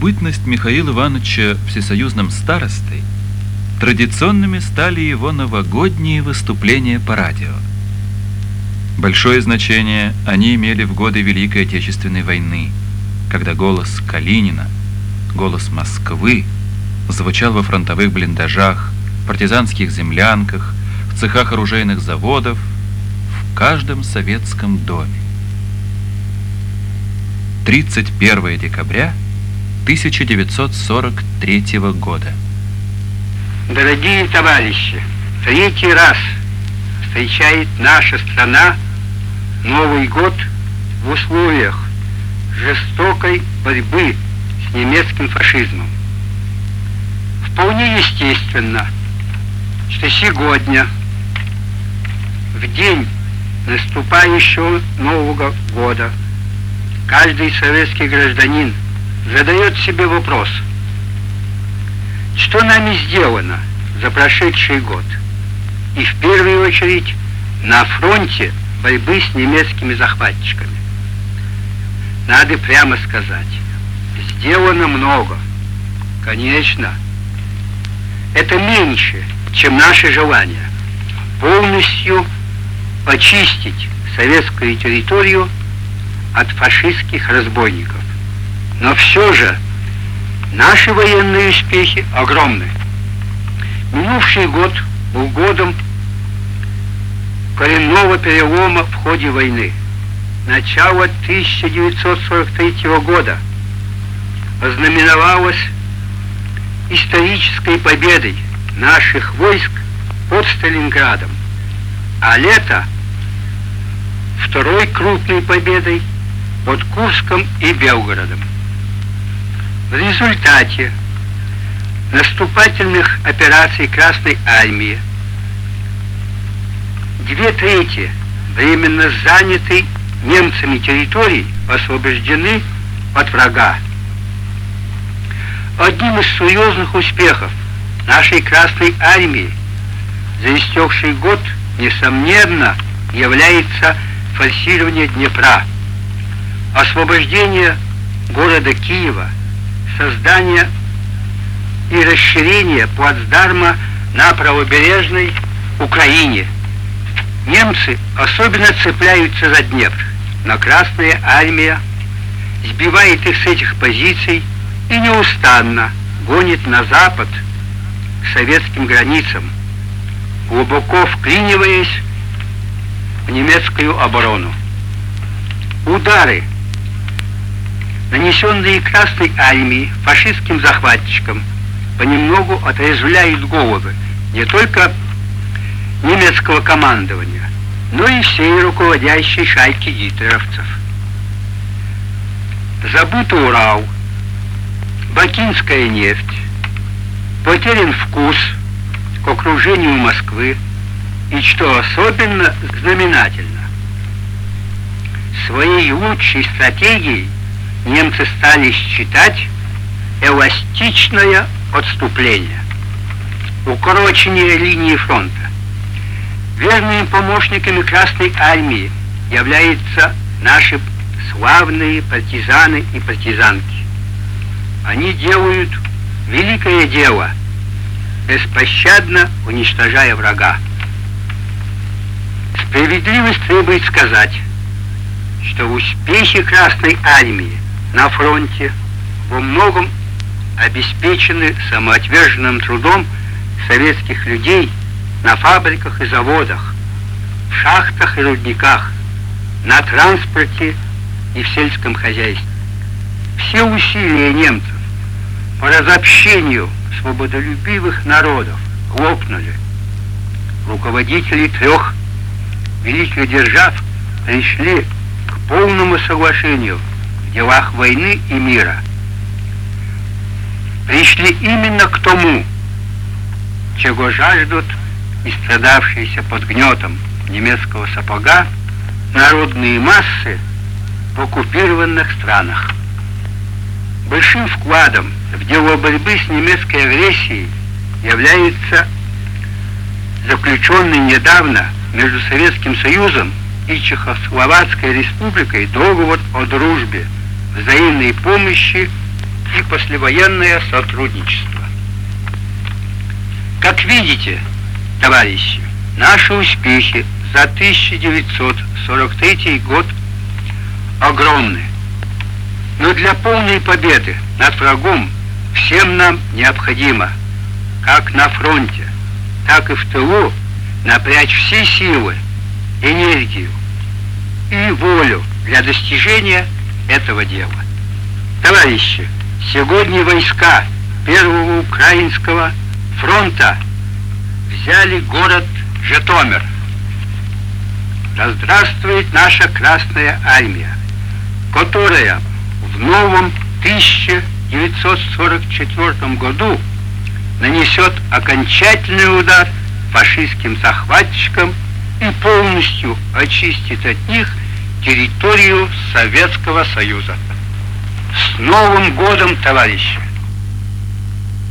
бытность Михаила Ивановича всесоюзным старостой традиционными стали его новогодние выступления по радио. Большое значение они имели в годы Великой Отечественной войны, когда голос Калинина, голос Москвы звучал во фронтовых блиндажах, партизанских землянках, в цехах оружейных заводов, в каждом советском доме. 31 декабря 1943 года. Дорогие товарищи, третий раз встречает наша страна Новый год в условиях жестокой борьбы с немецким фашизмом. Вполне естественно, что сегодня, в день наступающего Нового года, каждый советский гражданин задает себе вопрос: что нами сделано за прошедший год? И в первую очередь на фронте борьбы с немецкими захватчиками. Надо прямо сказать, сделано много. Конечно, это меньше, чем наше желание полностью очистить советскую территорию от фашистских разбойников. Но все же наши военные успехи огромны. Минувший год был годом коренного перелома в ходе войны. Начало 1943 года ознаменовалось исторической победой наших войск под Сталинградом, а лето — второй крупной победой под Курском и Белгородом. В результате наступательных операций Красной Армии 2/3 временно занятой немцами территорий освобождены от врага. Одним из серьезных успехов нашей Красной Армии за истекший год, несомненно, является форсирование Днепра, освобождение города Киева, создание и расширение плацдарма на правобережной Украине. Немцы особенно цепляются за Днепр, но Красная Армия сбивает их с этих позиций и неустанно гонит на запад к советским границам, глубоко вклиниваясь в немецкую оборону. Удары, нанесенные Красной Армией фашистским захватчикам, понемногу отрезвляют головы не только немецкого командования, но и всей руководящей шайки гитлеровцев. Забыт Урал, бакинская нефть, потерян вкус к окружению Москвы и, что особенно знаменательно, своей лучшей стратегией немцы стали считать эластичное отступление, укорочение линии фронта. Верными помощниками Красной Армии являются наши славные партизаны и партизанки. Они делают великое дело, беспощадно уничтожая врага. Справедливость требует сказать, что успехи Красной Армии на фронте во многом обеспечены самоотверженным трудом советских людей на фабриках и заводах, в шахтах и рудниках, на транспорте и в сельском хозяйстве. Все усилия немцев по разобщению свободолюбивых народов лопнули. Руководители 3 великих держав пришли к полному соглашению в делах войны и мира. Пришли именно к тому, чего жаждут истрадавшиеся под гнетом немецкого сапога народные массы в оккупированных странах. Большим вкладом в дело борьбы с немецкой агрессией является заключенный недавно между Советским Союзом и Чехословацкой Республикой договор о дружбе, взаимной помощи и послевоенное сотрудничество. Как видите, товарищи, наши успехи за 1943 год огромны. Но для полной победы над врагом всем нам необходимо, как на фронте, так и в тылу, напрячь все силы, энергию и волю для достижения этого дела. Товарищи, сегодня войска Первого Украинского фронта взяли город Житомир. Да здравствует наша Красная Армия, которая в новом 1944 году нанесет окончательный удар фашистским захватчикам и полностью очистит от них территорию Советского Союза. С Новым годом, товарищи!